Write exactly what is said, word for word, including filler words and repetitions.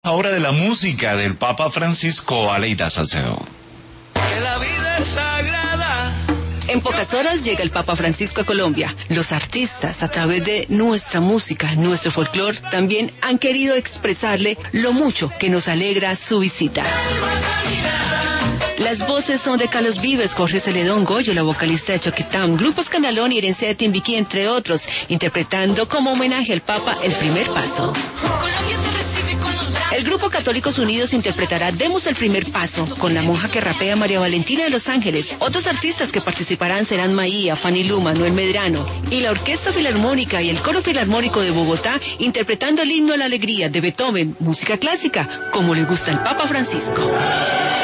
Ahora de la música del Papa Francisco, Aleida Salcedo. Que la vida es sagrada. En pocas horas llega el Papa Francisco a Colombia. Los artistas, a través de nuestra música, nuestro folclore, también han querido expresarle lo mucho que nos alegra su visita. Las voces son de Carlos Vives, Jorge Celedón, Goyo, la vocalista de Choquetán, Grupo Escandalón y Herencia de Timbiquí, entre otros, interpretando como homenaje al Papa El Primer Paso. El Grupo Católicos Unidos interpretará Demos el Primer Paso, con la monja que rapea María Valentina de Los Ángeles. Otros artistas que participarán serán Maía, Fanny Lu, Manuel Medrano, y la Orquesta Filarmónica y el Coro Filarmónico de Bogotá, interpretando el himno a la alegría de Beethoven, música clásica, como le gusta al Papa Francisco.